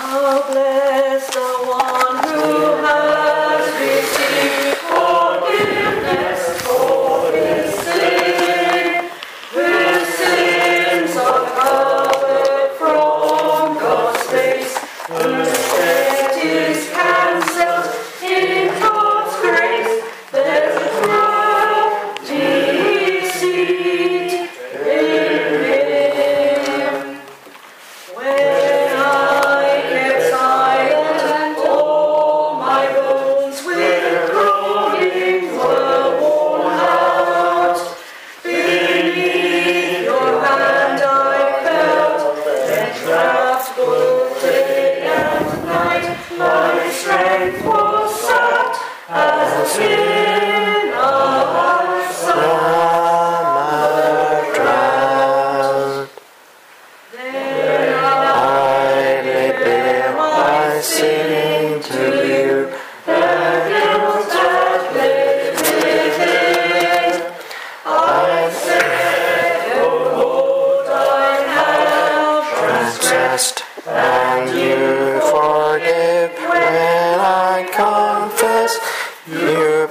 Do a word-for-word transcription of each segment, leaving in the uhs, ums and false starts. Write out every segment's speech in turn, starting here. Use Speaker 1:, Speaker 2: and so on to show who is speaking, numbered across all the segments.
Speaker 1: How blessed the one who has received forgiveness for his sin, whose sins are covered from God's face, whose debt is cancelled in God's grace. There's a crown deceit in him. When I kept silent, all my bones with groaning were worn out. Beneath your hand I felt, and trapped both day and night. My strength was sapped as in a summer drought. Then I laid bare my sin to you, the guilt that lay within. I said, oh Lord, I have transgressed, and you forgive. When I confess, you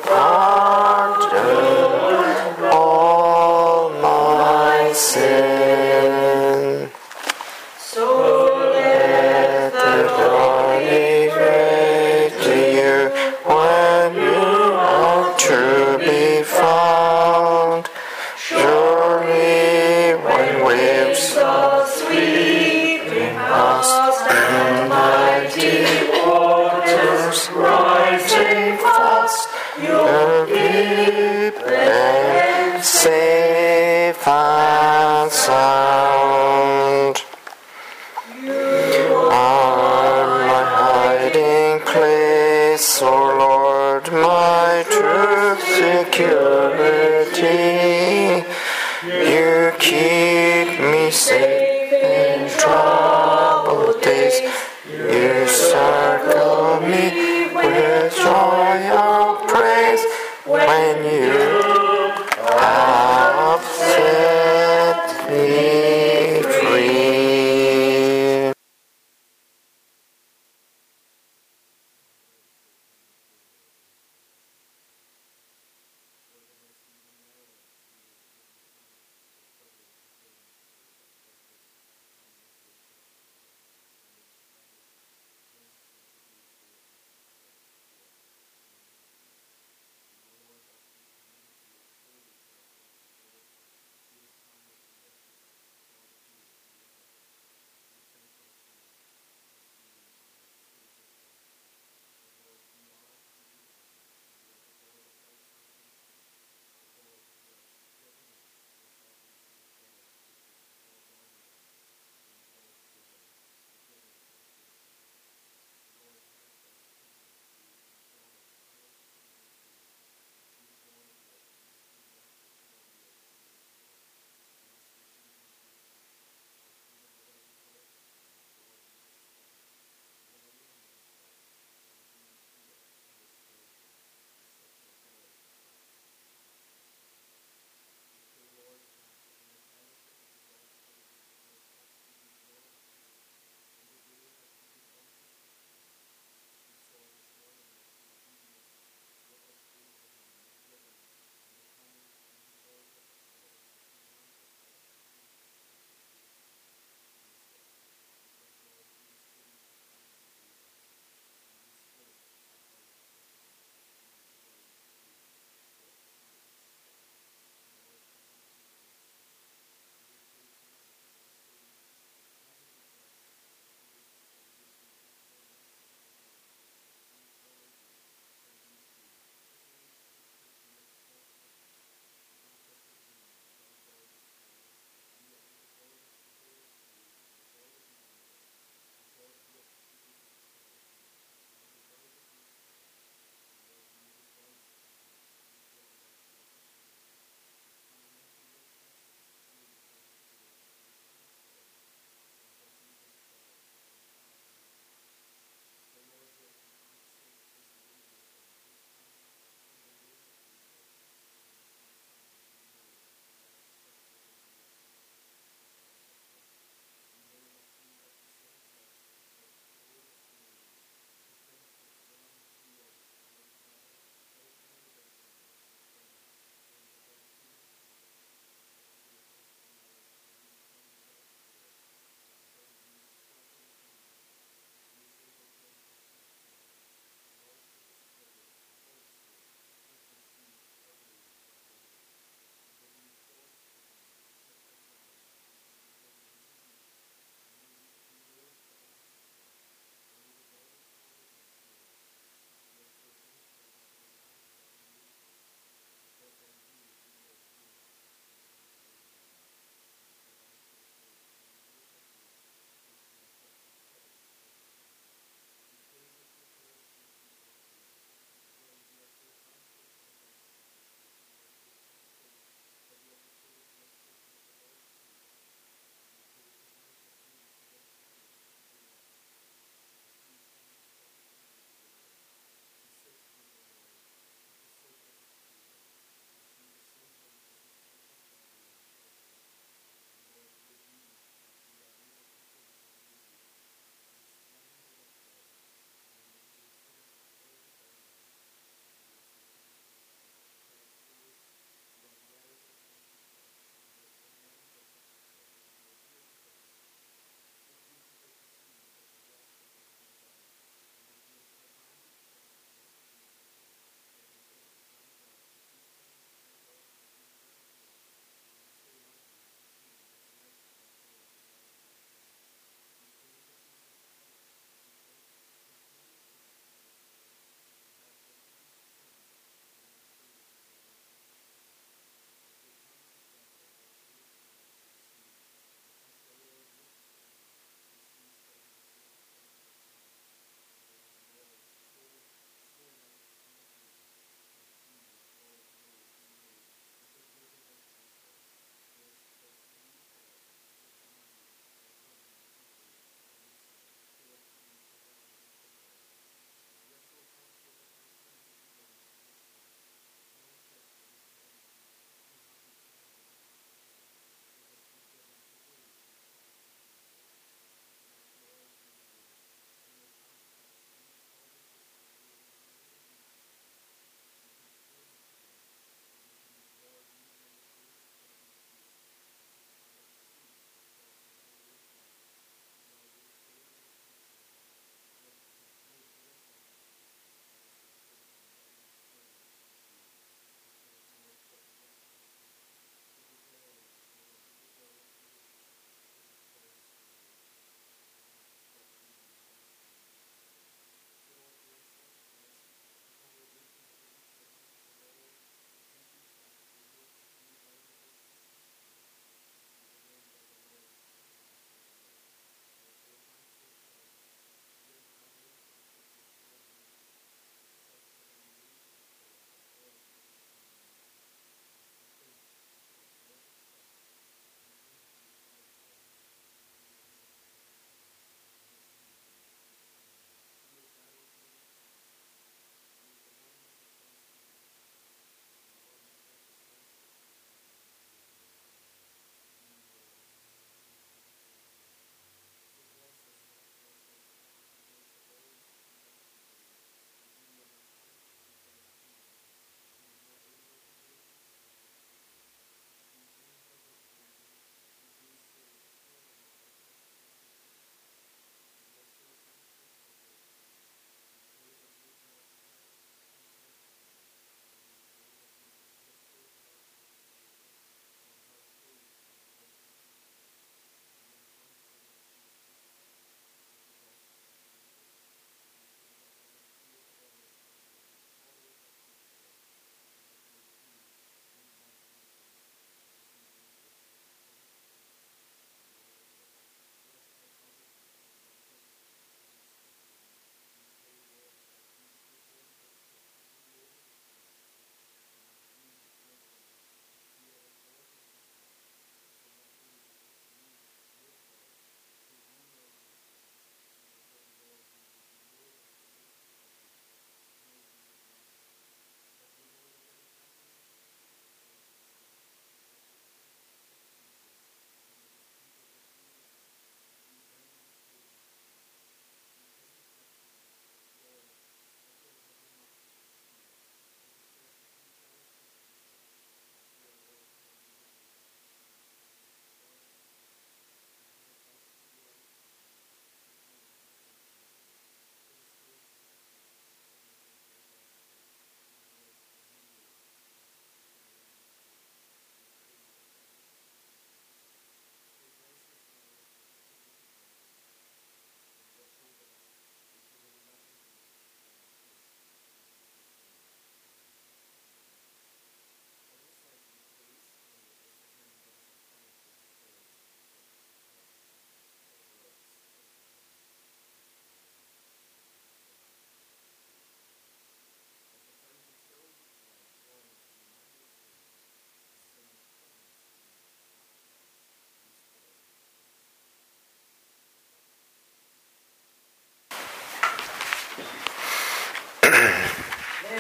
Speaker 1: pardon all my sin. So let the glory pray to you when you are to be found. Surely when waves are sweeping past and mighty waters rising fast, you'll keep them safe and sound. You are my hiding place, O Lord, my true security. You keep me safe in troubled days. You circle me with joy of praise when you have set me free.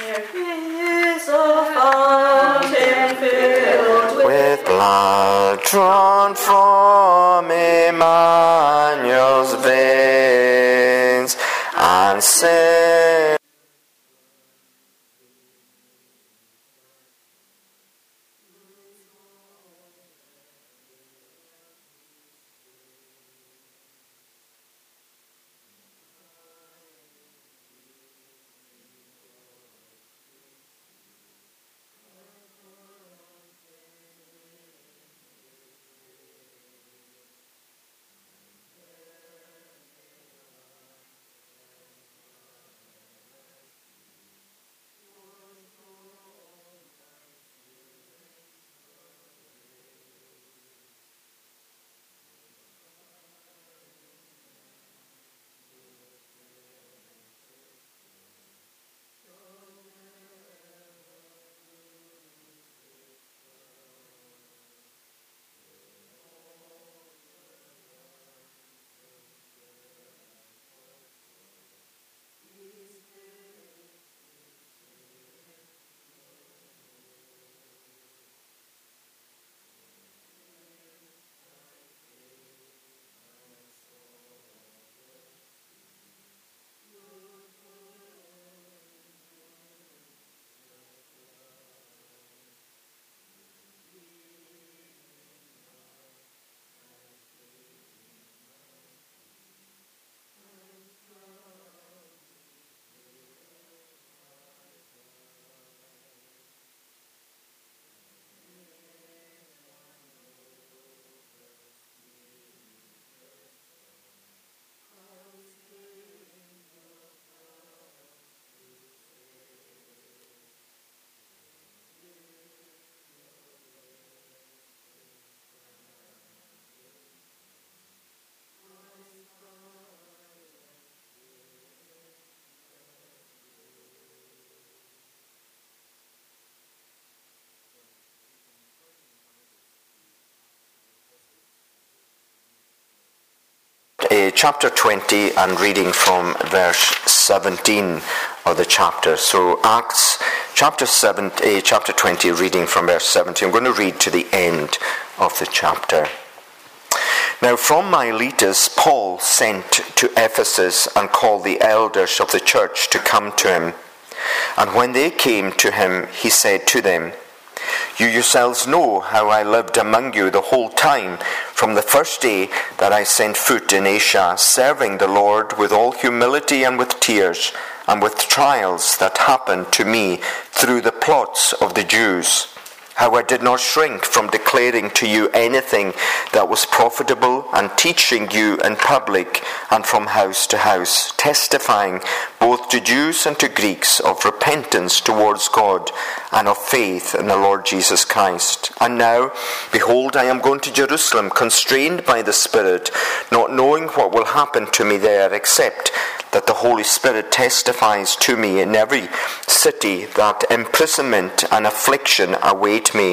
Speaker 1: is a fountain filled with,
Speaker 2: with blood drawn from Emmanuel's veins, and sin. Uh, chapter twenty, and reading from verse seventeen of the chapter. So Acts chapter seven, uh, chapter twenty, reading from verse seventeen. I'm going to read to the end of the chapter. Now from Miletus, Paul sent to Ephesus and called the elders of the church to come to him. And when they came to him, he said to them, "You yourselves know how I lived among you the whole time, from the first day that I set foot in Asia, serving the Lord with all humility and with tears, and with trials that happened to me through the plots of the Jews. How I did not shrink from declaring to you anything that was profitable, and teaching you in public and from house to house, testifying both to Jews and to Greeks of repentance towards God and of faith in the Lord Jesus Christ. And now, behold, I am going to Jerusalem, constrained by the Spirit, not knowing what will happen to me there, except that the Holy Spirit testifies to me in every city that imprisonment and affliction await me.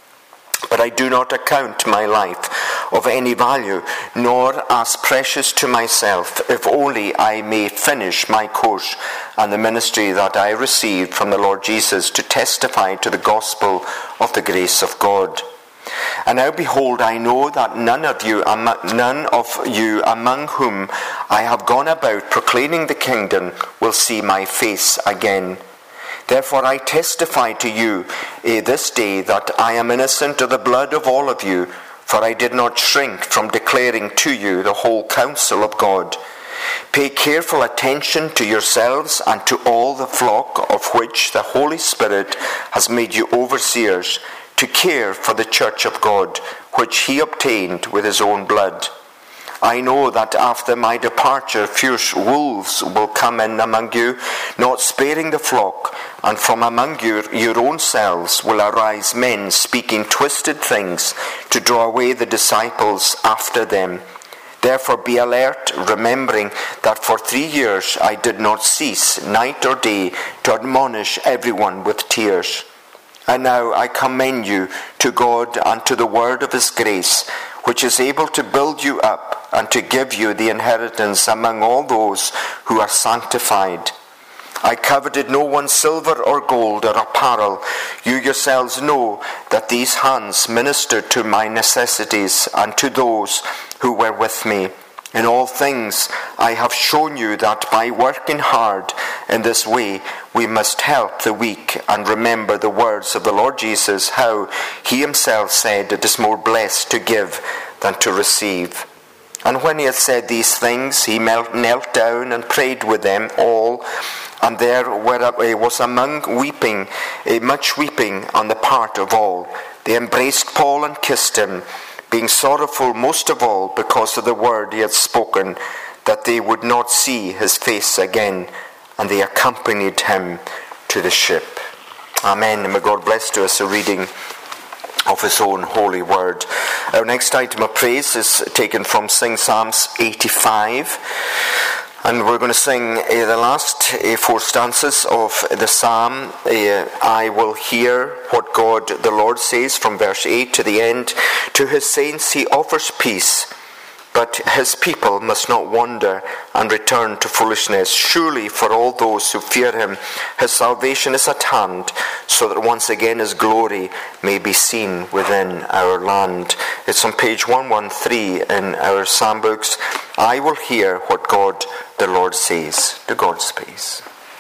Speaker 2: But I do not account my life of any value, nor as precious to myself, if only I may finish my course and the ministry that I received from the Lord Jesus, to testify to the gospel of the grace of God. And now behold, I know that none of you, none of you among whom I have gone about proclaiming the kingdom will see my face again. Therefore I testify to you eh, this day that I am innocent of the blood of all of you, for I did not shrink from declaring to you the whole counsel of God. Pay careful attention to yourselves and to all the flock of which the Holy Spirit has made you overseers, to care for the church of God, which he obtained with his own blood. I know that after my departure fierce wolves will come in among you, not sparing the flock, and from among you your own selves will arise men speaking twisted things to draw away the disciples after them. Therefore be alert, remembering that for three years I did not cease night or day to admonish everyone with tears. And now I commend you to God and to the word of his grace, which is able to build you up and to give you the inheritance among all those who are sanctified. I coveted no one's silver or gold or apparel. You yourselves know that these hands ministered to my necessities and to those who were with me. In all things I have shown you that by working hard in this way we must help the weak and remember the words of the Lord Jesus, how he himself said, it is more blessed to give than to receive. And when he had said these things, he knelt down and prayed with them all. And there was among weeping, much weeping on the part of all. They embraced Paul and kissed him, being sorrowful most of all because of the word he had spoken, that they would not see his face again. And they accompanied him to the ship. Amen. And may God bless to us a reading of his own holy word. Our next item of praise is taken from Sing Psalms eighty-five. And we're going to sing uh, the last uh, four stanzas of the psalm. Uh, I will hear what God the Lord says from verse eight to the end. To his saints he offers peace, but his people must not wander and return to foolishness. Surely for all those who fear him, his salvation is at hand, so that once again his glory may be seen within our land. It's on page one thirteen in our psalm books. I will hear what God the Lord says. To God's praise.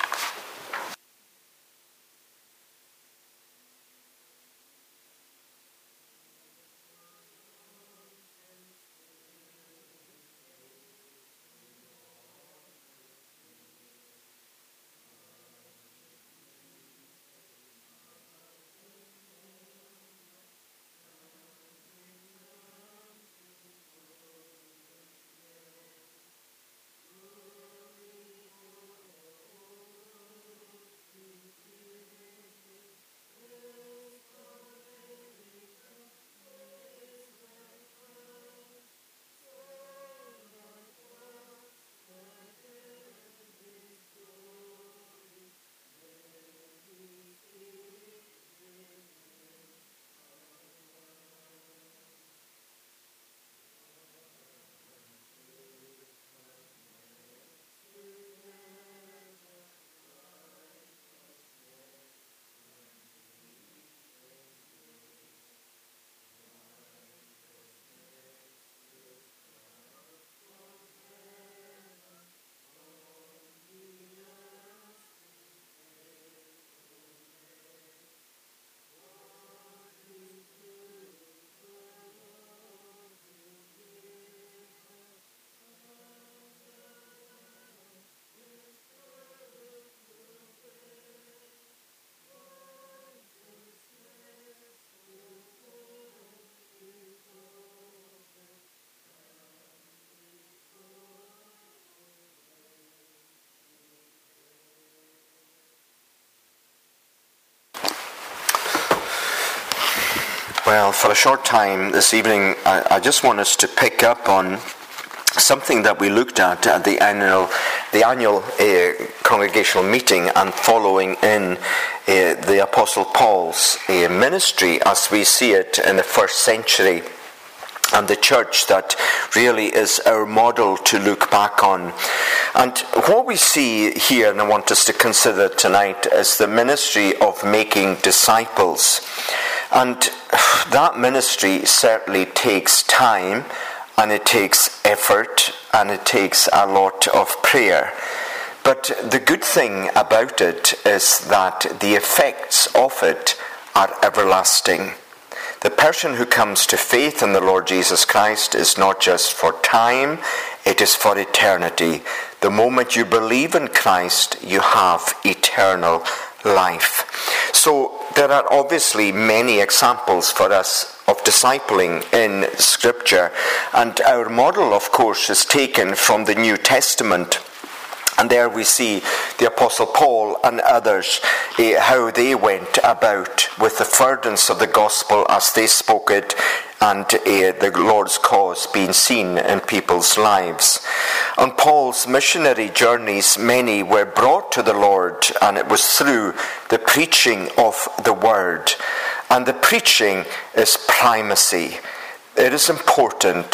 Speaker 2: Well, for a short time this evening, I, I just want us to pick up on something that we looked at at the annual, the annual uh, congregational meeting and following in uh, the Apostle Paul's uh, ministry as we see it in the first century, and the church that really is our model to look back on. And what we see here, and I want us to consider tonight, is the ministry of making disciples. And that ministry certainly takes time, and it takes effort, and it takes a lot of prayer. But the good thing about it is that the effects of it are everlasting. The person who comes to faith in the Lord Jesus Christ is not just for time, it is for eternity. The moment you believe in Christ, you have eternal life. So there are obviously many examples for us of discipling in Scripture, and our model, of course, is taken from the New Testament. And there we see the Apostle Paul and others, uh, how they went about with the furtherance of the gospel as they spoke it, and uh, the Lord's cause being seen in people's lives. On Paul's missionary journeys, many were brought to the Lord, and it was through the preaching of the word. And the preaching is primacy. It is important.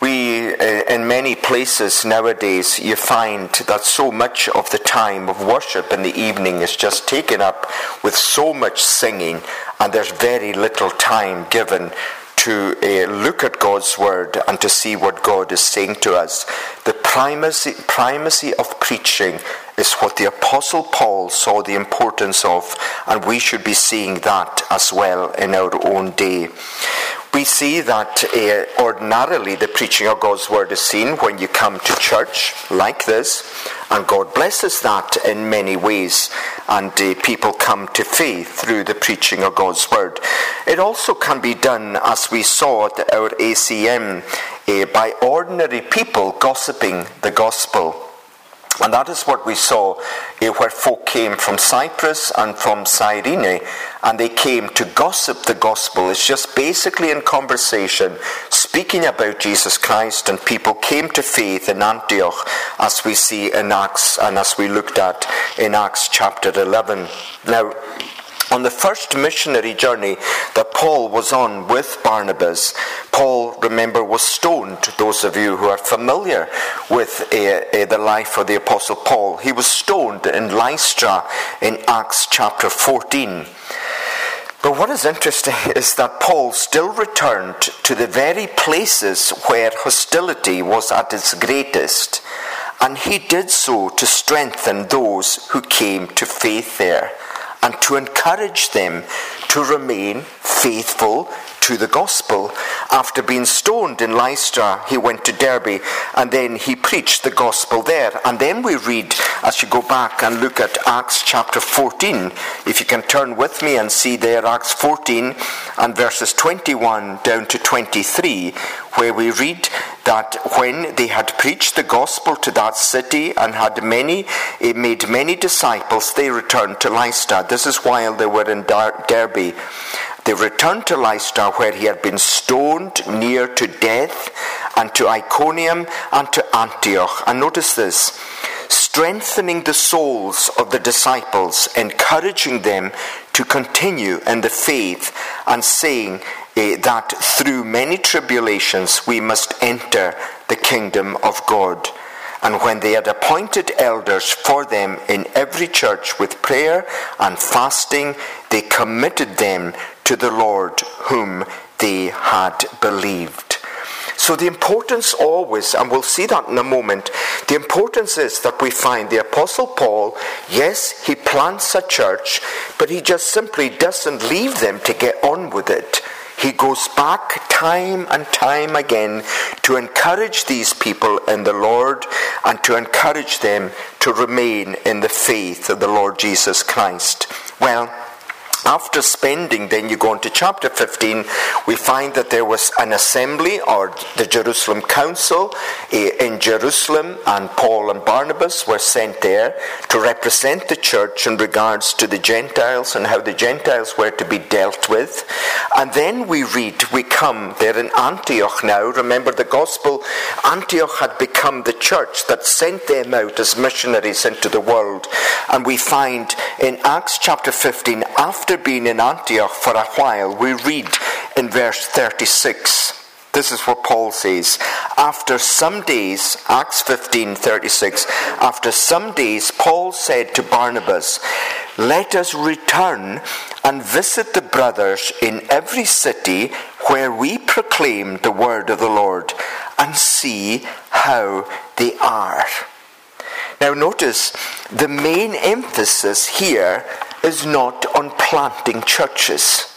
Speaker 2: We, uh, in many places nowadays, you find that so much of the time of worship in the evening is just taken up with so much singing, and there's very little time given to uh, look at God's word and to see what God is saying to us. The primacy, primacy of preaching is what the Apostle Paul saw the importance of, and we should be seeing that as well in our own day. We see that uh, ordinarily the preaching of God's word is seen when you come to church like this, and God blesses that in many ways, and uh, people come to faith through the preaching of God's word. It also can be done, as we saw at our A C M, uh, by ordinary people gossiping the gospel. And that is what we saw uh, where folk came from Cyprus and from Cyrene, and they came to gossip the gospel. It's just basically in conversation, speaking about Jesus Christ, and people came to faith in Antioch, as we see in Acts, and as we looked at in Acts chapter eleven. Now, on the first missionary journey that Paul was on with Barnabas, Paul, remember, was stoned. Those of you who are familiar with uh, uh, the life of the Apostle Paul, he was stoned in Lystra in Acts chapter fourteen. But what is interesting is that Paul still returned to the very places where hostility was at its greatest, and he did so to strengthen those who came to faith there, and to encourage them to remain faithful to the gospel. After being stoned in Lystra, he went to Derbe, and then he preached the gospel there. And then we read, as you go back and look at Acts chapter fourteen, if you can turn with me and see there Acts fourteen and verses twenty-one down to twenty-three, where we read that when they had preached the gospel to that city and had many, it made many disciples, they returned to Lystra. This is while they were in Derbe. They returned to Lystra, where he had been stoned near to death, and to Iconium and to Antioch. And notice this: strengthening the souls of the disciples, encouraging them to continue in the faith, and saying eh, that through many tribulations we must enter the kingdom of God. And when they had appointed elders for them in every church with prayer and fasting, they committed them to the Lord whom they had believed. So the importance always, and we'll see that in a moment, the importance is that we find the Apostle Paul, yes, he plants a church, but he just simply doesn't leave them to get on with it. He goes back time and time again to encourage these people in the Lord, and to encourage them to remain in the faith of the Lord Jesus Christ. Well, after spending, then you go into chapter fifteen, we find that there was an assembly, or the Jerusalem Council in Jerusalem, and Paul and Barnabas were sent there to represent the church in regards to the Gentiles and how the Gentiles were to be dealt with. And then we read, we come there in Antioch now. Remember, the gospel, Antioch had become the church that sent them out as missionaries into the world. And we find in Acts chapter fifteen, after being in Antioch for a while, we read in verse thirty-six. This is what Paul says. After some days, Acts fifteen thirty-six, after some days, Paul said to Barnabas, "Let us return and visit the brothers in every city where we proclaim the word of the Lord, and see how they are." Now notice, the main emphasis here is not on planting churches.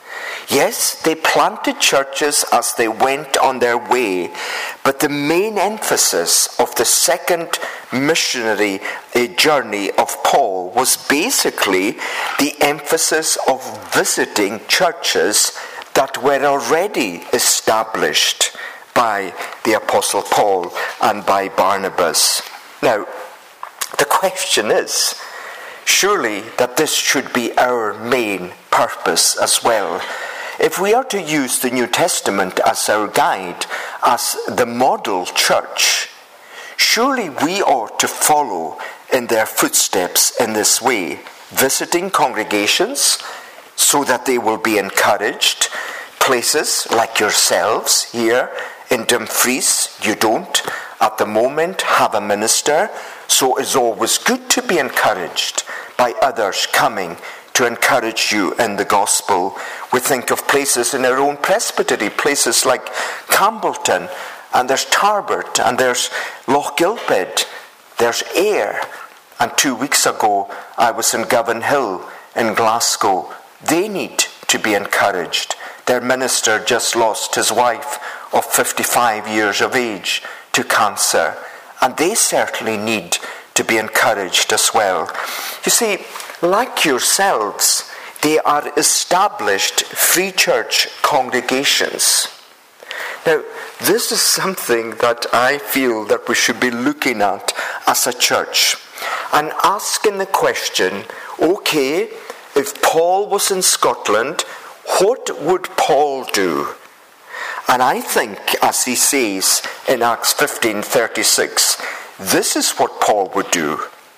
Speaker 2: Yes, they planted churches as they went on their way, but the main emphasis of the second missionary journey of Paul was basically the emphasis of visiting churches that were already established by the Apostle Paul and by Barnabas. Now, the question is, surely that this should be our main purpose as well. If we are to use the New Testament as our guide, as the model church, surely we ought to follow in their footsteps in this way, visiting congregations so that they will be encouraged, places like yourselves here In Dumfries, you don't, at the moment, have a minister, so it's always good to be encouraged by others coming to encourage you in the gospel. We think of places in our own presbytery, places like Campbellton, and there's Tarbert, and there's Loch Gilphead, there's Ayr. And two weeks ago, I was in Govan Hill in Glasgow. They need to be encouraged. Their minister just lost his wife of fifty-five years of age to cancer, and they certainly need to be encouraged as well. You see, like yourselves, they are established free church congregations. Now, this is something that I feel that we should be looking at as a church and asking the question, okay, if Paul was in Scotland, what would Paul do? And I think, as he says in Acts fifteen thirty-six, this is what Paul would do.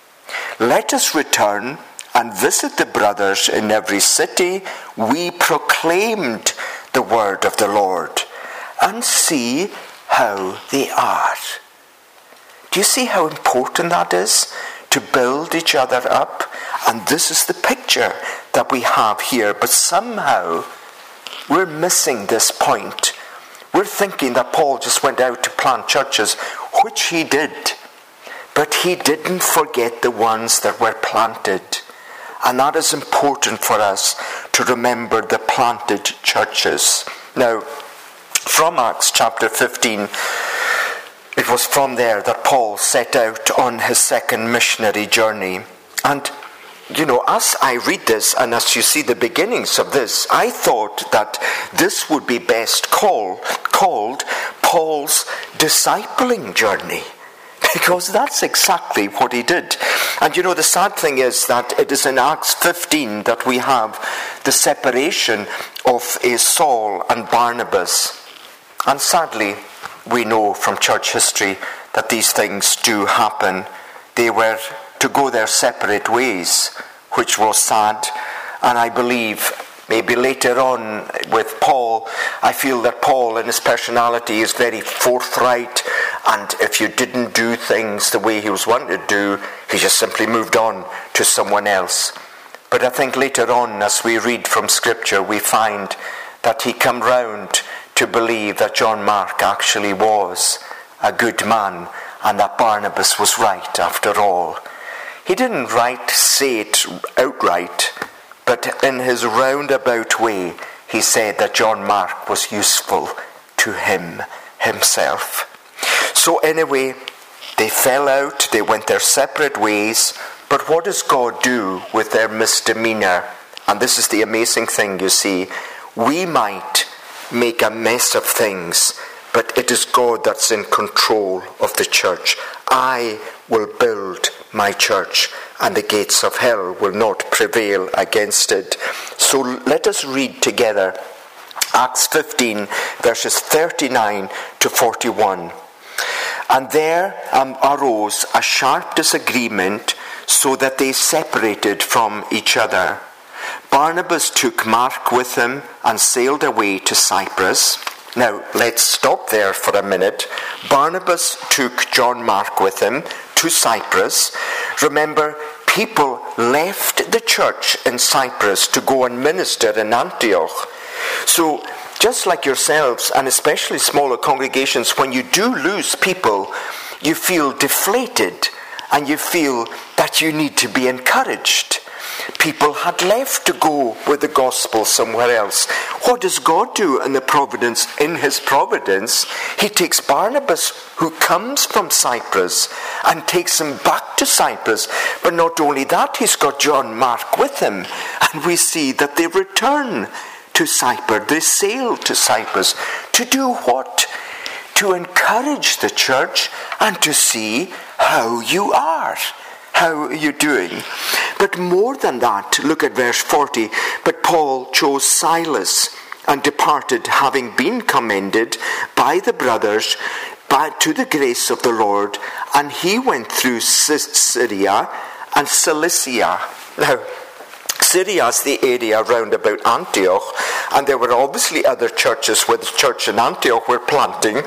Speaker 2: Let us return and visit the brothers in every city. We proclaimed the word of the Lord, and see how they are. Do you see how important that is? To build each other up. And this is the picture that we have here. But somehow we're missing this point. We're thinking that Paul just went out to plant churches, which he did. But he didn't forget the ones that were planted. And that is important for us to remember the planted churches. Now, from Acts chapter fifteen, it was from there that Paul set out on his second missionary journey. And, you know, as I read this, and as you see the beginnings of this, I thought that this would be best call, called Paul's discipling journey. Because that's exactly what he did. And you know, the sad thing is that it is in Acts fifteen that we have the separation of a Saul and Barnabas. And sadly, we know from church history that these things do happen. They were to go their separate ways, which was sad. And I believe maybe later on with Paul, I feel that Paul in his personality is very forthright, and if you didn't do things the way he was wanted to do, he just simply moved on to someone else. But I think later on, as we read from Scripture, we find that he came round to believe that John Mark actually was a good man, and that Barnabas was right after all. He didn't right say it outright, but in his roundabout way, he said that John Mark was useful to him himself. So anyway, they fell out, they went their separate ways, but what does God do with their misdemeanor? And this is the amazing thing, you see. We might make a mess of things, but it is God that's in control of the church. I will build my church, and the gates of hell will not prevail against it. So let us read together Acts fifteen, verses thirty-nine to forty-one. And there um, arose a sharp disagreement, so that they separated from each other. Barnabas took Mark with him and sailed away to Cyprus. Now, let's stop there for a minute. Barnabas took John Mark with him to Cyprus. Remember, people left the church in Cyprus to go and minister in Antioch. So, just like yourselves, and especially smaller congregations, when you do lose people, you feel deflated and you feel that you need to be encouraged. People had left to go with the gospel somewhere else. What does God do in the providence? In his providence, he takes Barnabas, who comes from Cyprus, and takes him back to Cyprus. But not only that, he's got John Mark with him. And we see that they return to Cyprus. They sail to Cyprus. To do what? To encourage the church and to see how you are. How are you doing? But more than that, look at verse forty. But Paul chose Silas and departed, having been commended by the brothers by, to the grace of the Lord. And he went through Syria and Cilicia. Now, Syria is the area round about Antioch, and there were obviously other churches where the church in Antioch were planting.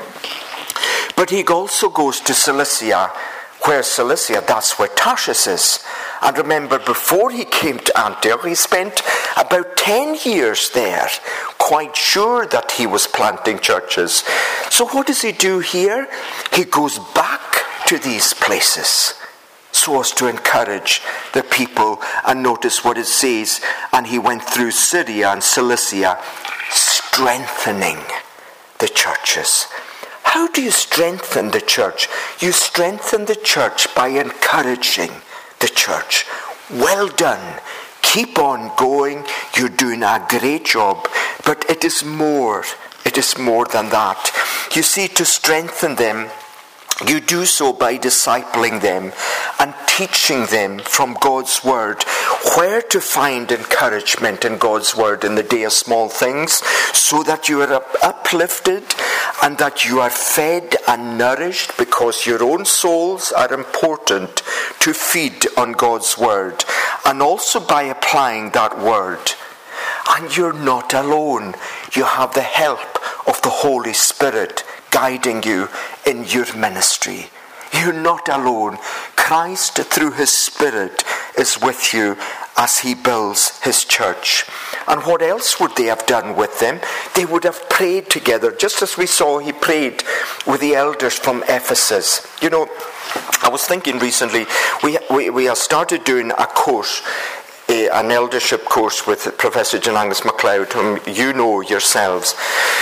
Speaker 2: But he also goes to Cilicia. Where Cilicia, that's where Tarsus is. And remember, before he came to Antioch, he spent about ten years there, quite sure that he was planting churches. So what does he do here? He goes back to these places so as to encourage the people. And notice what it says, and he went through Syria and Cilicia, strengthening the churches. How do you strengthen the church? You strengthen the church by encouraging the church. Well done. Keep on going. You're doing a great job. But it is more. It is more than that. You see, to strengthen them, you do so by discipling them and teaching them from God's word where to find encouragement in God's word in the day of small things, so that you are uplifted and that you are fed and nourished, because your own souls are important to feed on God's word, and also by applying that word. And you're not alone. You have the help of the Holy Spirit guiding you in your ministry. You're not alone. Christ, through his Spirit, is with you as he builds his church. And what else would they have done with them? They would have prayed together, just as we saw he prayed with the elders from Ephesus. You know, I was thinking recently, we we, we have started doing a course, a, an eldership course with Professor John Angus MacLeod, whom you know yourselves.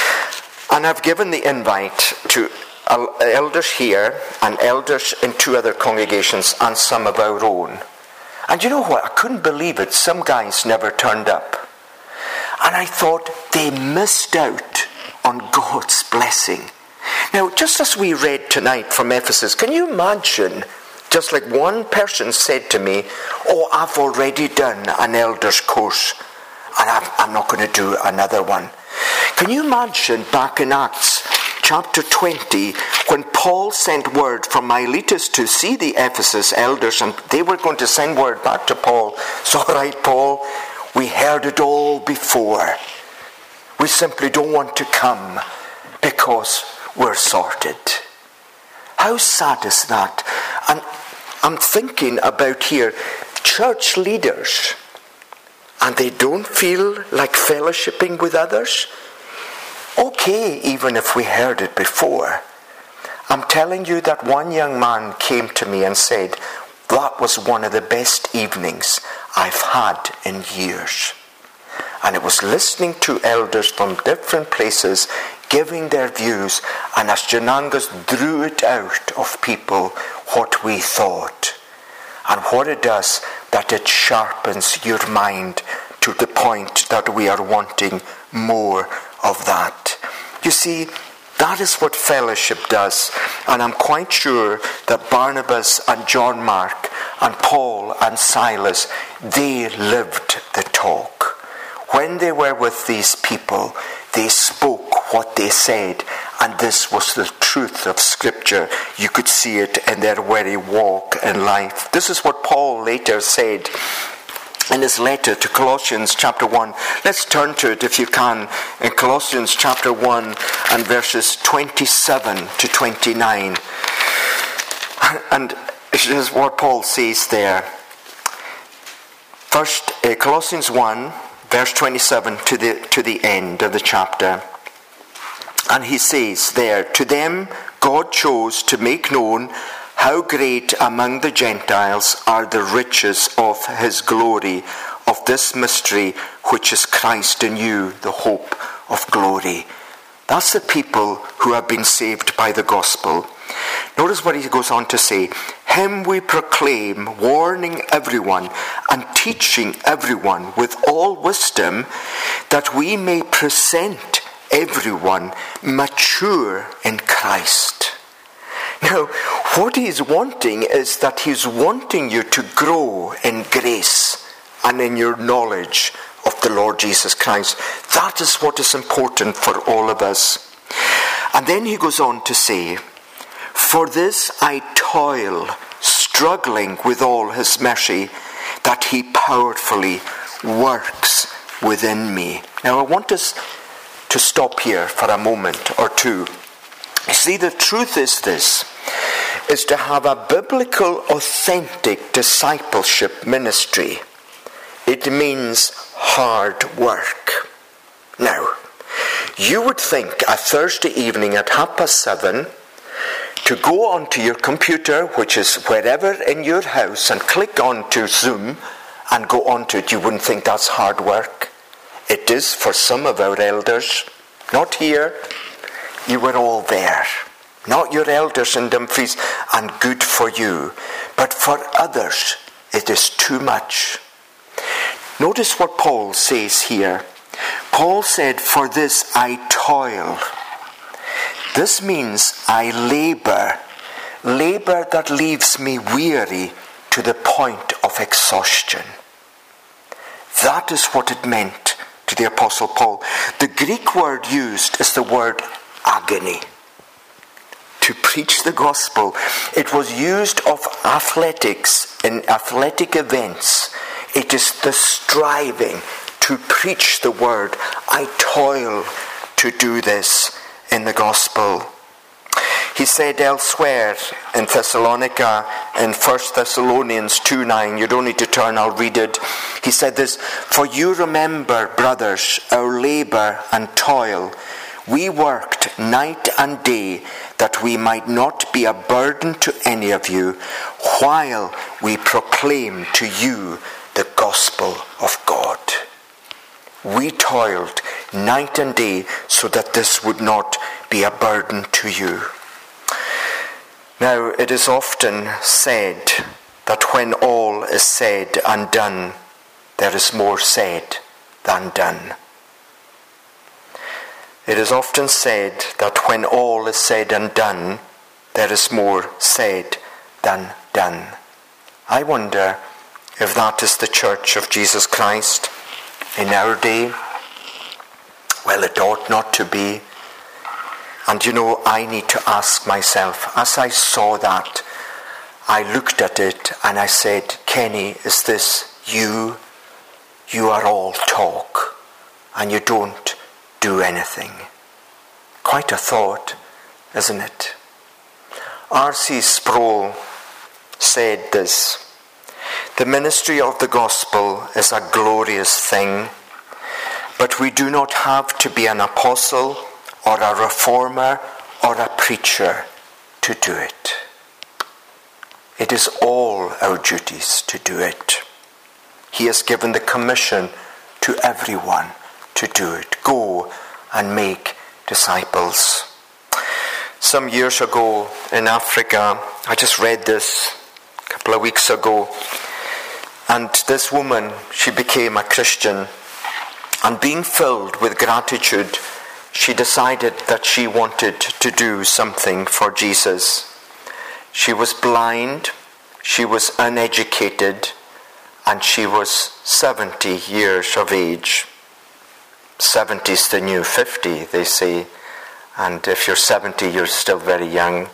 Speaker 2: And I've given the invite to elders here and elders in two other congregations and some of our own. And you know what? I couldn't believe it. Some guys never turned up. And I thought they missed out on God's blessing. Now, just as we read tonight from Ephesus, can you imagine, just like one person said to me, oh, I've already done an elders course and I've, I'm not going to do another one. Can you imagine back in Acts chapter twenty, when Paul sent word from Miletus to see the Ephesus elders, and they were going to send word back to Paul, it's all right, Paul, we heard it all before. We simply don't want to come because we're sorted. How sad is that? And I'm thinking about here, church leaders, and they don't feel like fellowshipping with others. Okay, even if we heard it before. I'm telling you that one young man came to me and said, that was one of the best evenings I've had in years. And it was listening to elders from different places giving their views, and as John Angus drew it out of people what we thought. And what it does, that it sharpens your mind to the point that we are wanting more of that. You see, that is what fellowship does. And I'm quite sure that Barnabas and John Mark and Paul and Silas, they lived the talk. When they were with these people, they spoke what they said, and this was the truth of Scripture. You could see it in their very walk in life. This is what Paul later said in his letter to Colossians chapter one. Let's turn to it if you can, in Colossians chapter one and verses twenty-seven to twenty-nine. And this is what Paul says there. First, uh, Colossians one, verse twenty-seven to the, to the end of the chapter. And he says there, to them God chose to make known how great among the Gentiles are the riches of his glory, of this mystery which is Christ in you, the hope of glory. That's the people who have been saved by the gospel. Notice what he goes on to say. Him we proclaim, warning everyone and teaching everyone with all wisdom, that we may present everyone mature in Christ. Now, what he's wanting is that he's wanting you to grow in grace and in your knowledge of the Lord Jesus Christ. That is what is important for all of us. And then he goes on to say, for this I toil, struggling with all his mercy, that he powerfully works within me. Now I want us to stop here for a moment or two. You see, the truth is this, is to have a biblical, authentic discipleship ministry. It means hard work. Now, you would think a Thursday evening at half past seven to go onto your computer, which is wherever in your house, and click onto Zoom and go onto it. You wouldn't think that's hard work. It is for some of our elders. Not here. You were all there. Not your elders in Dumfries, and good for you. But for others, it is too much. Notice what Paul says here. Paul said, "For this I toil." This means I labour. Labour that leaves me weary to the point of exhaustion. That is what it meant to the Apostle Paul. The Greek word used is the word agony. To preach the gospel, it was used of athletics in athletic events. It is the striving to preach the word. I toil to do this in the gospel. He said elsewhere in Thessalonica, in First Thessalonians two nine, you don't need to turn, I'll read it. He said this, "For you remember, brothers, our labour and toil. We worked night and day that we might not be a burden to any of you while we proclaim to you the gospel of God." We toiled night and day so that this would not be a burden to you. Now, it is often said that when all is said and done, there is more said than done. It is often said that when all is said and done, there is more said than done. I wonder if that is the Church of Jesus Christ in our day. Well, it ought not to be. And you know, I need to ask myself, as I saw that, I looked at it and I said, Kenny, is this you? You are all talk and you don't do anything. Quite a thought, isn't it? R C Sproul said this, "The ministry of the gospel is a glorious thing, but we do not have to be an apostle or a reformer or a preacher to do it. It is all our duties to do it. He has given the commission to everyone to do it. Go and make disciples." Some years ago in Africa, I just read this a couple of weeks ago, and this woman, she became a Christian, and being filled with gratitude, she decided that she wanted to do something for Jesus. She was blind, she was uneducated, and she was seventy years of age. seventy is the new fifty, they say. And if you're seventy, you're still very young.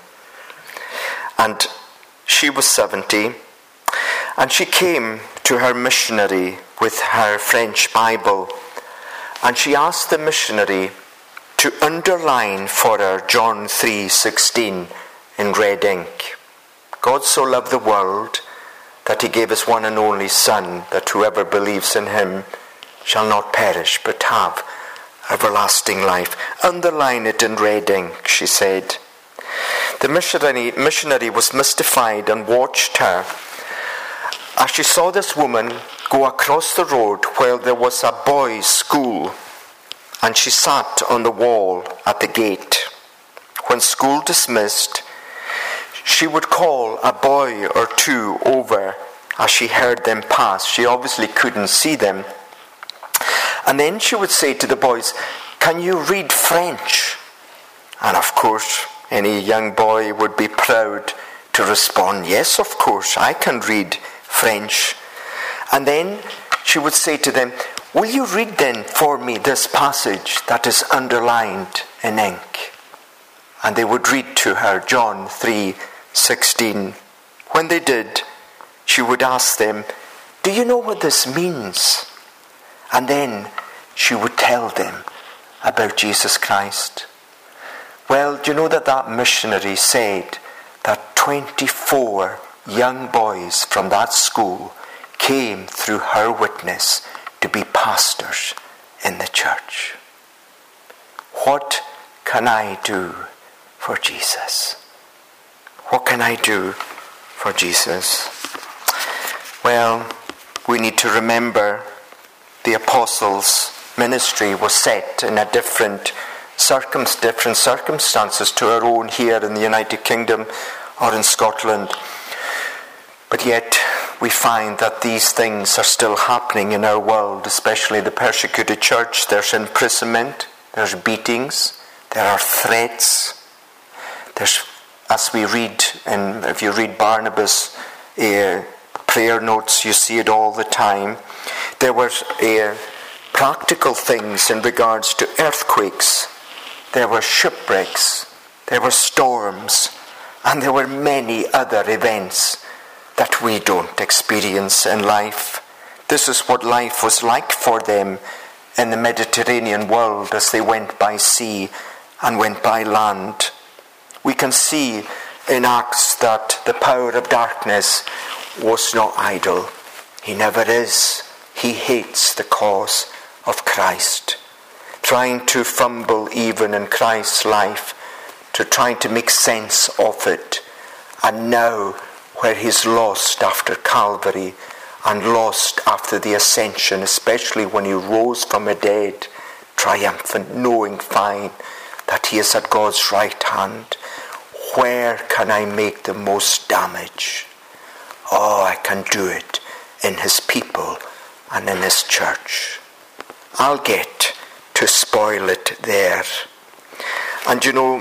Speaker 2: And she was seventy. And she came to her missionary with her French Bible. And she asked the missionary to underline for her John three sixteen in red ink. God so loved the world that he gave his one and only Son, that whoever believes in him shall not perish but have everlasting life. Underline it in red ink, she said. The missionary, missionary was mystified and watched her as she saw this woman go across the road where there was a boys' school, and she sat on the wall at the gate. When school dismissed, she would call a boy or two over as she heard them pass. She obviously couldn't see them. And then she would say to the boys, "Can you read French?" And of course, any young boy would be proud to respond, "Yes, of course, I can read French." And then she would say to them, "Will you read then for me this passage that is underlined in ink?" And they would read to her John three sixteen. When they did, she would ask them, "Do you know what this means?" And then she would tell them about Jesus Christ. Well, do you know that that missionary said that twenty-four young boys from that school came through her witness to be pastors in the church? What can I do for Jesus? What can I do for Jesus? Well, we need to remember the apostles' ministry was set in a different, circum- different circumstances to our own here in the United Kingdom or in Scotland. But yet we find that these things are still happening in our world, especially the persecuted church. There's imprisonment, there's beatings, there are threats. There's, as we read, and if you read Barnabas' uh, prayer notes, you see it all the time. There were uh, practical things in regards to earthquakes. There were shipwrecks. There were storms. And there were many other events that we don't experience in life. This is what life was like for them in the Mediterranean world as they went by sea and went by land. We can see in Acts that the power of darkness was not idle. He never is. He hates the cause of Christ, trying to fumble even in Christ's life, to trying to make sense of it. And now, where he's lost after Calvary and lost after the ascension, especially when he rose from the dead, triumphant, knowing fine that he is at God's right hand, where can I make the most damage? Oh, I can do it in his people and in his church. I'll get to spoil it there. And you know,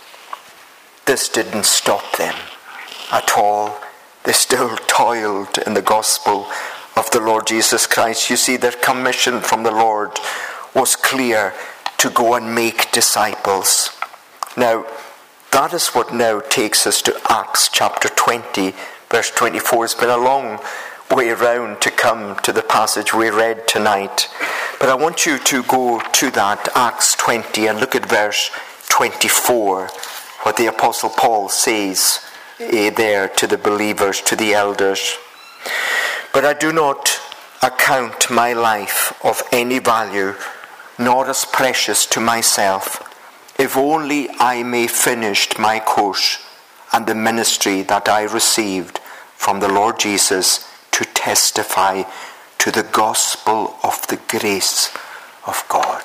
Speaker 2: this didn't stop them at all. They still toiled in the gospel of the Lord Jesus Christ. You see, their commission from the Lord was clear, to go and make disciples. Now, that is what now takes us to Acts chapter twenty, verse twenty-four. It's been a long way around to come to the passage we read tonight. But I want you to go to that, Acts twenty, and look at verse twenty-four, what the Apostle Paul says eh, there to the believers, to the elders. But I do not account my life of any value, nor as precious to myself, if only I may finish my course and the ministry that I received from the Lord Jesus, to testify to the gospel of the grace of God.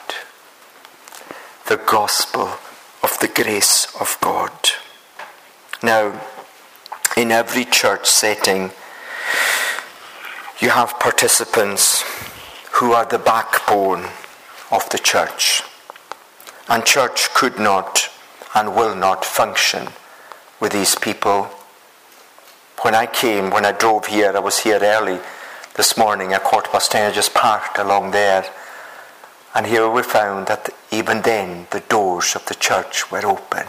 Speaker 2: The gospel of the grace of God. Now, in every church setting, you have participants who are the backbone of the church. And church could not and will not function with these people. When I came, when I drove here, I was here early this morning at quarter past ten. I just parked along there. And here we found that even then the doors of the church were open.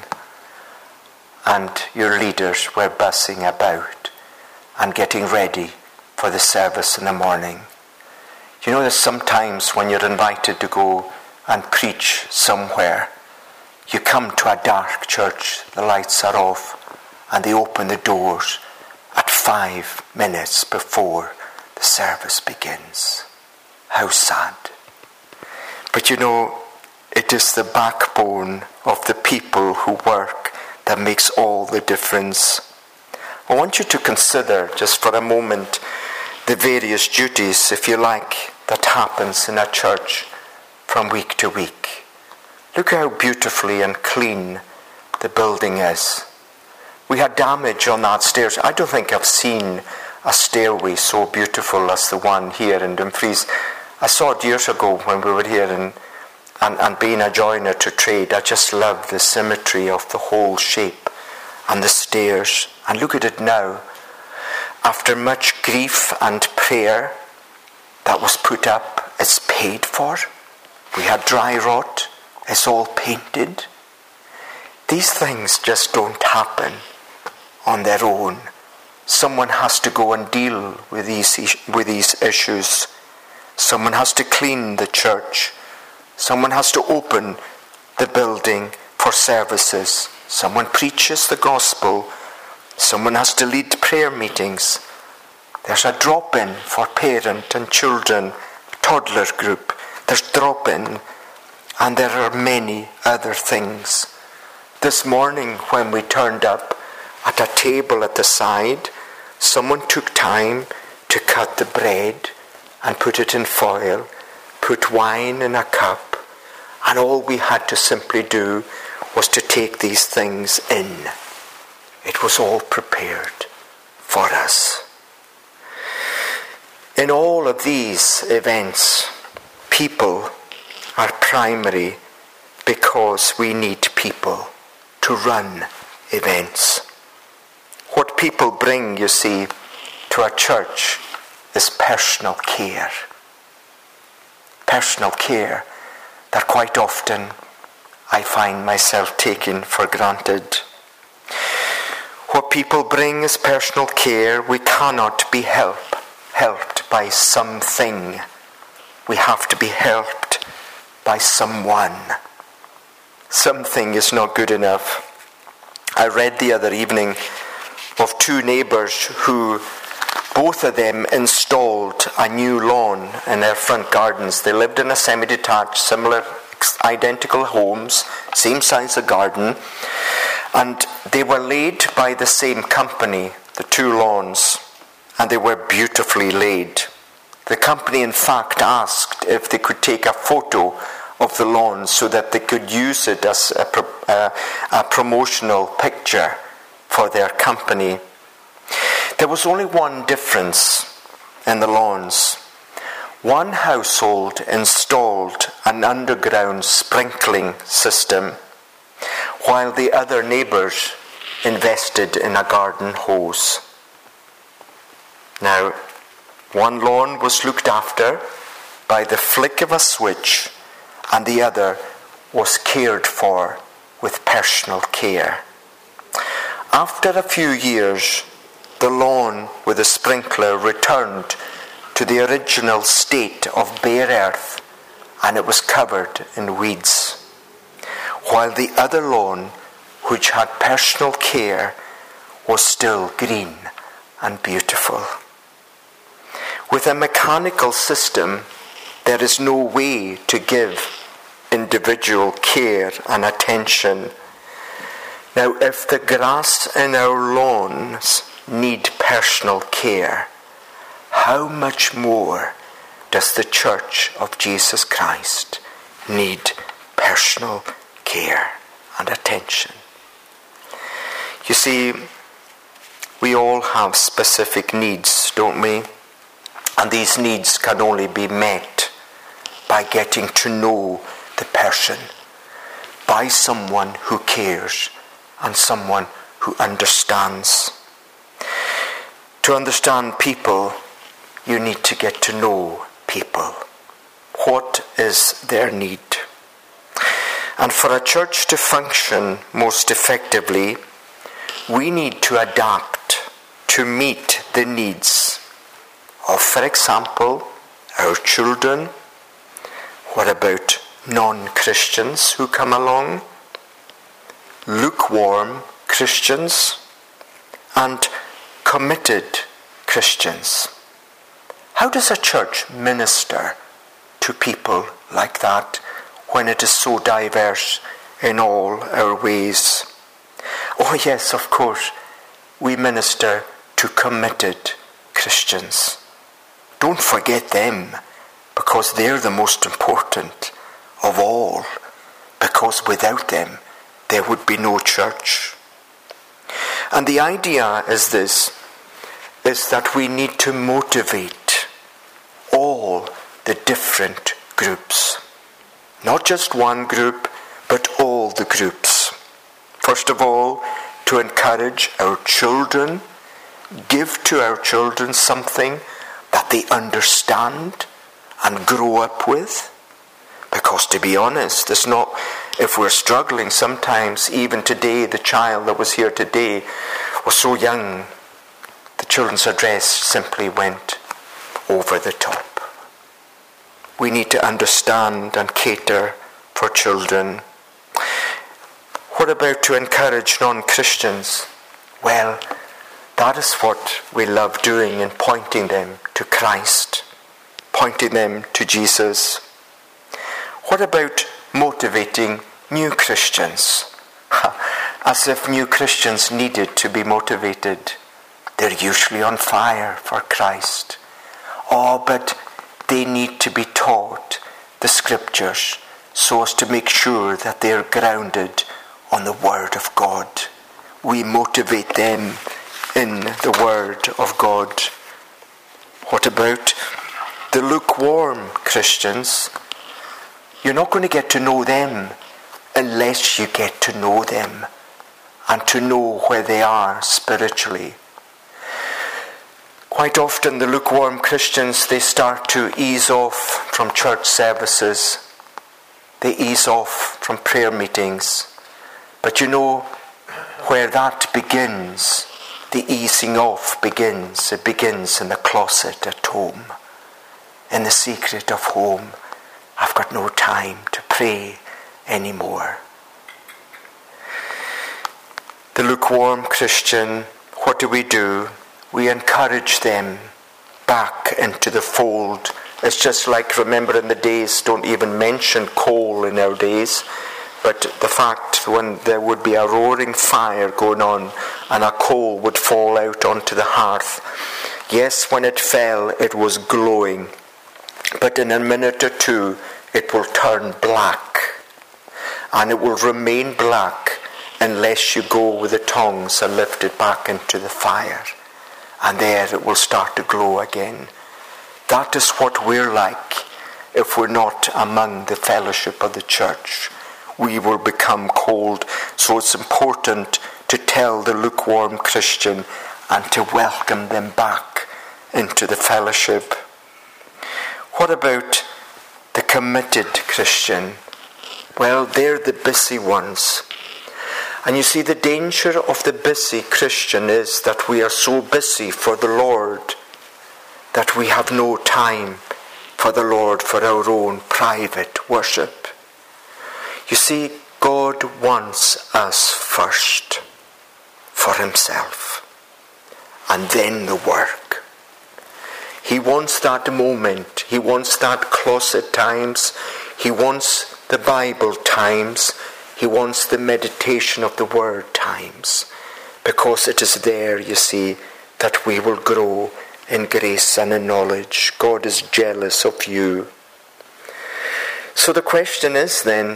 Speaker 2: And your leaders were bussing about and getting ready for the service in the morning. You know, there's sometimes when you're invited to go and preach somewhere, you come to a dark church, the lights are off, and they open the doors at five minutes before the service begins. How sad. But you know, it is the backbone of the people who work that makes all the difference. I want you to consider just for a moment the various duties, if you like, that happens in a church from week to week. Look how beautifully and clean the building is. We had damage on that stairs. I don't think I've seen a stairway so beautiful as the one here in Dumfries. I saw it years ago when we were here, and, and, and being a joiner to trade, I just love the symmetry of the whole shape and the stairs. And look at it now. After much grief and prayer, that was put up, it's paid for. We had dry rot, it's all painted. These things just don't happen on their own. Someone has to go and deal with these with these issues. Someone has to clean the church. Someone has to open the building for services. Someone preaches the gospel. Someone has to lead prayer meetings. There's a drop-in for parent and children, toddler group. There's drop-in, and there are many other things. This morning when we turned up at a table at the side, someone took time to cut the bread and put it in foil, put wine in a cup, and all we had to simply do was to take these things in. It was all prepared for us. In all of these events, people are primary because we need people to run events. What people bring, you see, to a church is personal care. Personal care that quite often I find myself taking for granted. What people bring is personal care. We cannot be help, helped by something. We have to be helped by someone. Something is not good enough. I read the other evening of two neighbours who both of them installed a new lawn in their front gardens. They lived in a semi-detached, similar, identical homes, same size of garden, and they were laid by the same company, the two lawns, and they were beautifully laid. The company, in fact, asked if they could take a photo of the lawn so that they could use it as a, a, a promotional picture for their company. There was only one difference in the lawns. One household installed an underground sprinkling system, while the other neighbours invested in a garden hose. Now, one lawn was looked after by the flick of a switch, and the other was cared for with personal care. After a few years, the lawn with the sprinkler returned to the original state of bare earth, and it was covered in weeds, while the other lawn, which had personal care, was still green and beautiful. With a mechanical system, there is no way to give individual care and attention. Now, if the grass in our lawns need personal care, how much more does the Church of Jesus Christ need personal care and attention? You see, we all have specific needs, don't we? And these needs can only be met by getting to know the person, by someone who cares and someone who understands. To understand people, you need to get to know people. What is their need? And for a church to function most effectively, we need to adapt to meet the needs of, for example, our children. What about non-Christians who come along? Lukewarm Christians and committed Christians. How does a church minister to people like that when it is so diverse in all our ways? Oh yes, of course, we minister to committed Christians. Don't forget them, because they're the most important of all, because without them there would be no church. And the idea is this, is that we need to motivate all the different groups. Not just one group, but all the groups. First of all, to encourage our children, give to our children something that they understand and grow up with. Because to be honest, it's not, if we're struggling sometimes, even today, the child that was here today was so young, the children's address simply went over the top. We need to understand and cater for children. What about to encourage non-Christians? Well, that is what we love doing in pointing them to Christ, pointing them to Jesus. What about motivating new Christians? As if new Christians needed to be motivated. They're usually on fire for Christ. Oh, but they need to be taught the scriptures so as to make sure that they're grounded on the Word of God. We motivate them in the Word of God. What about the lukewarm Christians? You're not going to get to know them unless you get to know them and to know where they are spiritually. Quite often the lukewarm Christians, they start to ease off from church services. They ease off from prayer meetings. But you know where that begins, the easing off begins. It begins in the closet at home, in the secret of home. I've got no time to pray anymore. The lukewarm Christian, what do we do? We encourage them back into the fold. It's just like, remember in the days, don't even mention coal in our days, but the fact when there would be a roaring fire going on and a coal would fall out onto the hearth. Yes, when it fell, it was glowing, but in a minute or two, it will turn black, and it will remain black unless you go with the tongs and lift it back into the fire. And there it will start to glow again. That is what we're like if we're not among the fellowship of the church. We will become cold. So it's important to tell the lukewarm Christian and to welcome them back into the fellowship. What about the committed Christian? Well, they're the busy ones. And you see, the danger of the busy Christian is that we are so busy for the Lord that we have no time for the Lord for our own private worship. You see, God wants us first for himself and then the work. He wants that moment. He wants that closet times. He wants the Bible times. He wants the meditation of the Word times, because it is there, you see, that we will grow in grace and in knowledge. God is jealous of you. So the question is then,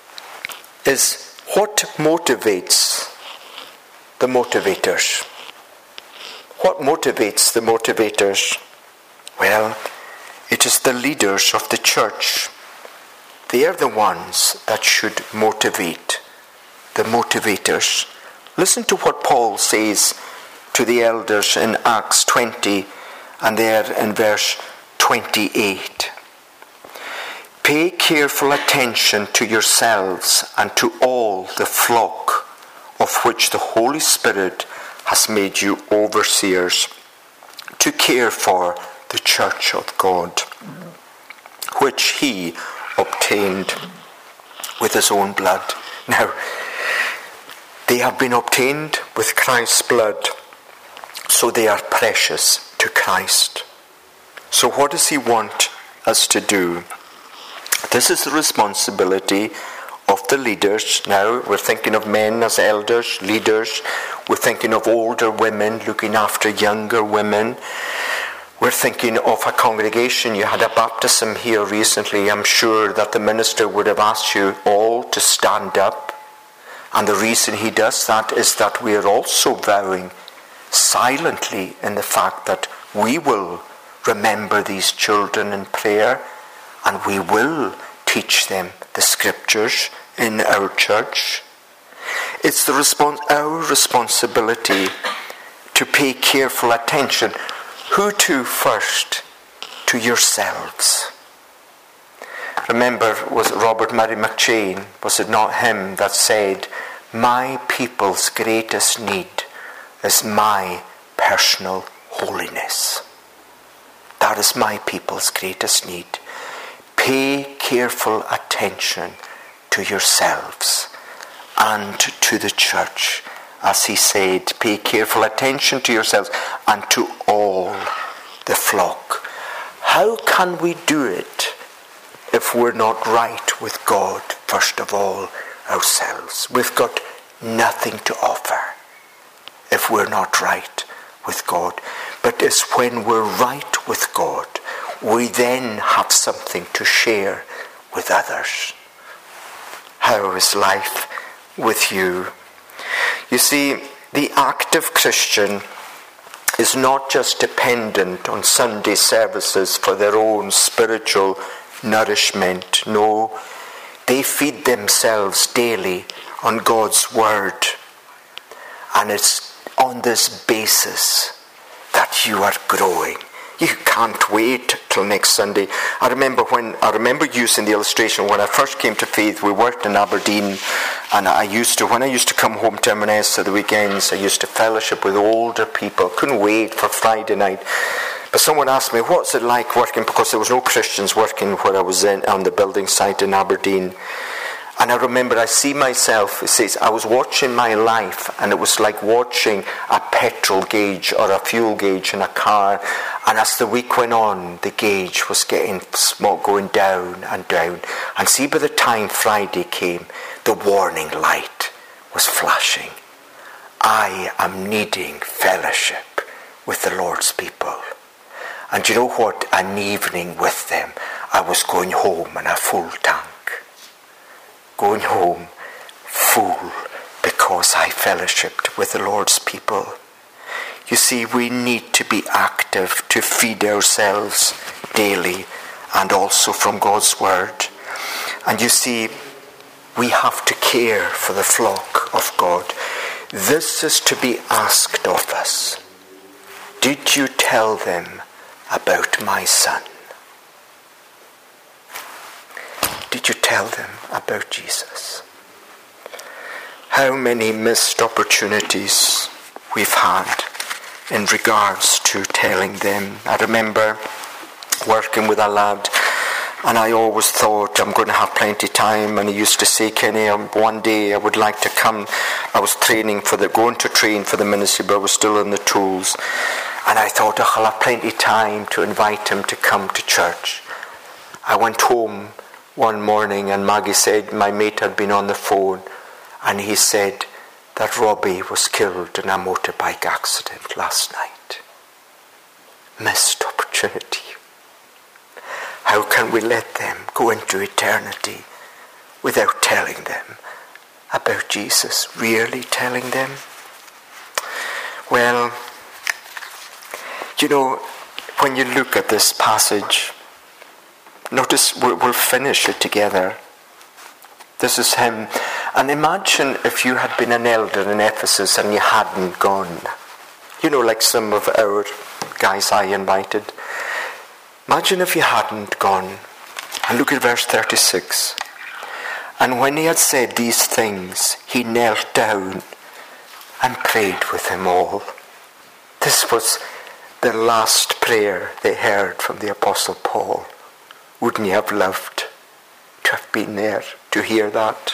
Speaker 2: is what motivates the motivators? What motivates the motivators? Well, it is the leaders of the church. They are the ones that should motivate, the motivators. Listen to what Paul says to the elders in Acts twenty and there in verse twenty-eight. Pay careful attention to yourselves and to all the flock of which the Holy Spirit has made you overseers, to care for the church of God, which he obtained with his own blood. Now, they have been obtained with Christ's blood, so they are precious to Christ. So what does he want us to do? This is the responsibility of the leaders. Now, we're thinking of men as elders, leaders. We're thinking of older women looking after younger women. We're thinking of a congregation. You had a baptism here recently. I'm sure that the minister would have asked you all to stand up. And the reason he does that is that we are also vowing silently in the fact that we will remember these children in prayer and we will teach them the scriptures in our church. It's the respons- our responsibility to pay careful attention. Who to first? To yourselves. Remember, was it Robert Murray McCheyne? Was it not him that said, my people's greatest need is my personal holiness. That is my people's greatest need. pay careful attention to yourselves and to the church. As he said, pay careful attention to yourselves and to all the flock. How can we do it if we're not right with God, first of all, ourselves? We've got nothing to offer if we're not right with God. But it's when we're right with God, we then have something to share with others. How is life with you? You see, the active Christian is not just dependent on Sunday services for their own spiritual nourishment. No, they feed themselves daily on God's word. And it's on this basis that you are growing. You can't wait till next Sunday. I remember when I remember using the illustration when I first came to faith. We worked in Aberdeen, and I used to when I used to come home to Inverness at the weekends, I used to fellowship with older people. Couldn't wait for Friday night. But someone asked me, what's it like working, because there was no Christians working where I was in, on the building site in Aberdeen. And I remember I see myself, it says, I was watching my life, and it was like watching a petrol gauge or a fuel gauge in a car. And as the week went on, the gauge was getting small, going down and down. And see, by the time Friday came, the warning light was flashing. I am needing fellowship with the Lord's people. And you know what? An evening with them, I was going home in a full tank. Going home full because I fellowshipped with the Lord's people. You see, we need to be active to feed ourselves daily and also from God's word. And you see, we have to care for the flock of God. This is to be asked of us. Did you tell them about my son? Did you tell them about Jesus? How many missed opportunities we've had in regards to telling them. I remember working with a lad, and I always thought I'm going to have plenty of time, and he used to say, Kenny, one day I would like to come. I was training for the, going to train for the ministry, but I was still on the tools. And I thought, oh, I'll have plenty of time to invite him to come to church. I went home one morning, and Maggie said my mate had been on the phone, and he said that Robbie was killed in a motorbike accident last night. Missed opportunity. How can we let them go into eternity without telling them about Jesus? Really telling them? Well, you know, when you look at this passage, notice we'll, we'll finish it together. This is him. And imagine if you had been an elder in Ephesus and you hadn't gone. You know, like some of our guys I invited. Imagine if you hadn't gone. And look at verse thirty-six. And when he had said these things, he knelt down and prayed with them all. This was the last prayer they heard from the Apostle Paul. Wouldn't you have loved to have been there to hear that?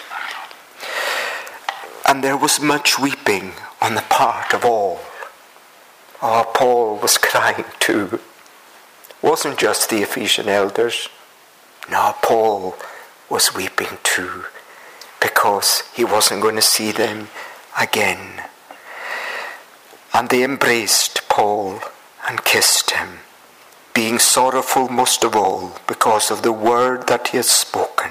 Speaker 2: And there was much weeping on the part of all. Oh, Paul was crying too. It wasn't just the Ephesian elders. No, Paul was weeping too, because he wasn't going to see them again. And they embraced Paul and kissed him, being sorrowful most of all because of the word that he had spoken.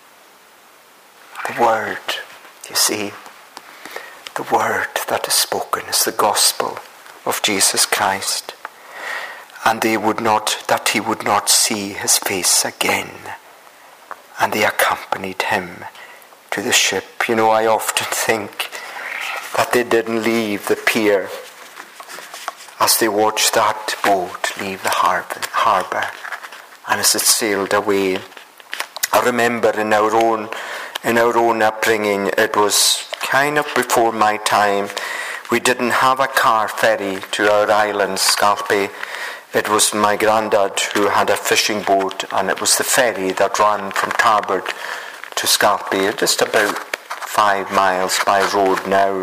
Speaker 2: The word, you see, the word that is spoken is the gospel of Jesus Christ. And they would not, that he would not see his face again. And they accompanied him to the ship. You know, I often think that they didn't leave the pier as they watched that boat leave the harbour, and as it sailed away. I remember in our own in our own upbringing, it was kind of before my time. We didn't have a car ferry to our island, Scalpay. It was my granddad who had a fishing boat, and it was the ferry that ran from Tarbert to Scalpay, just about five miles by road now.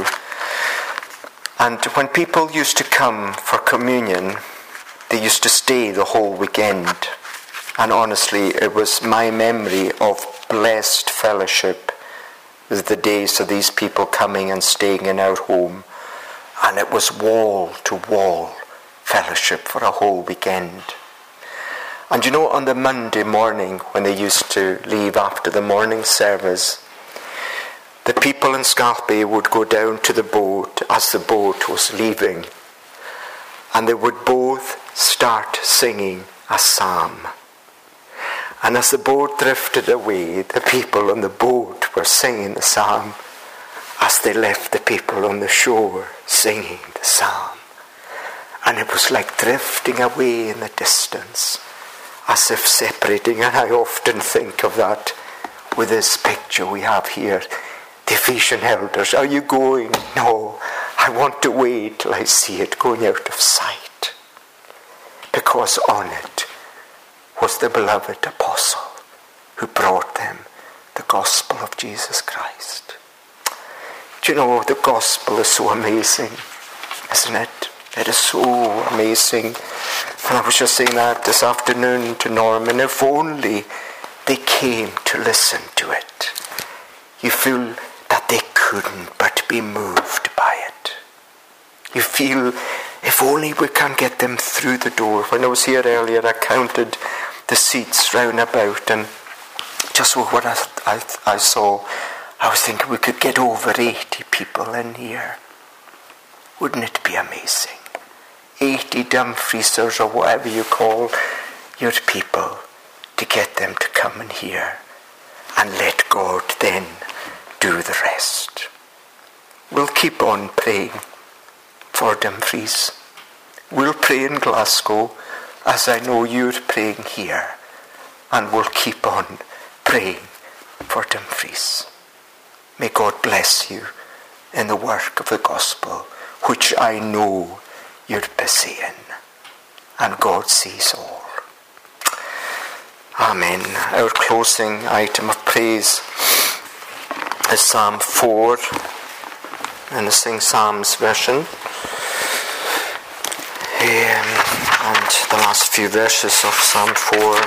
Speaker 2: And when people used to come for communion, they used to stay the whole weekend. And honestly, it was my memory of blessed fellowship with the days of these people coming and staying in our home. And it was wall to wall fellowship for a whole weekend. And you know, on the Monday morning when they used to leave after the morning service, the people in Scalpay would go down to the boat as the boat was leaving, and they would both start singing a psalm. And as the boat drifted away, the people on the boat were singing the psalm as they left the people on the shore singing the psalm. And it was like drifting away in the distance, as if separating. And I often think of that with this picture we have here. The Ephesian elders, are you going? No, I want to wait till I see it going out of sight. Because on it was the beloved apostle who brought them the gospel of Jesus Christ. Do you know, the gospel is so amazing, isn't it? It is so amazing. And I was just saying that this afternoon to Norman. If only they came to listen to it. You feel that they couldn't but be moved by it. You feel, if only we can get them through the door. When I was here earlier, I counted the seats round about, and just what I, I, I saw, I was thinking we could get over eighty people in here. Wouldn't it be amazing? eighty Dumfriesers, or whatever you call your people, to get them to come and hear, and let God then do the rest. We'll keep on praying for Dumfries. We'll pray in Glasgow, as I know you're praying here, and we'll keep on praying for Dumfries. May God bless you in the work of the gospel, which I know you're busy in, and God sees all. Amen. Our closing item of praise is Psalm four in the Sing Psalms version, um, and the last few verses of Psalm four.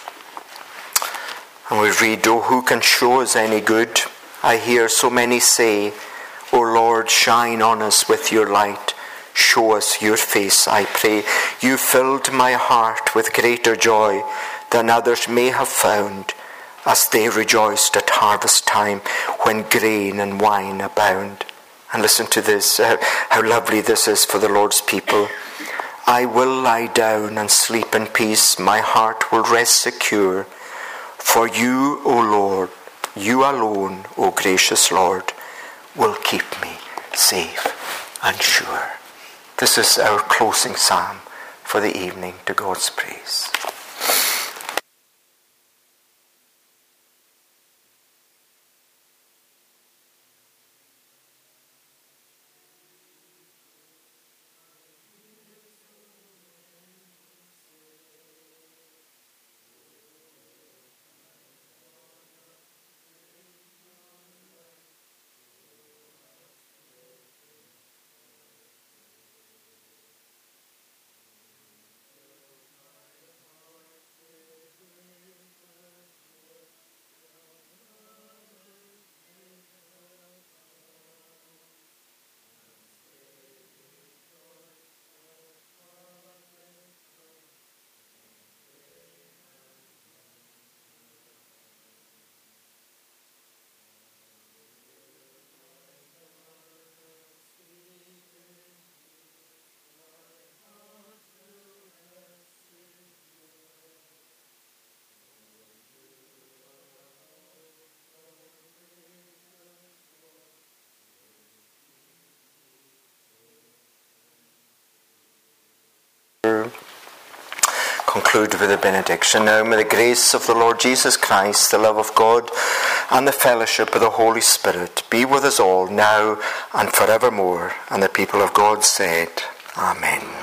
Speaker 2: And we read, "Oh, who can show us any good? I hear so many say, O Lord, shine on us with your light. Show us your face, I pray. You filled my heart with greater joy than others may have found, as they rejoiced at harvest time when grain and wine abound." And listen to this, uh, how lovely this is for the Lord's people. "I will lie down and sleep in peace. My heart will rest secure. For you, O Lord, you alone, O gracious Lord, will keep me safe and sure." This is our closing psalm for the evening, to God's praise. Conclude with a benediction. Now may the grace of the Lord Jesus Christ, the love of God, and the fellowship of the Holy Spirit be with us all now and forevermore. And the people of God said, Amen.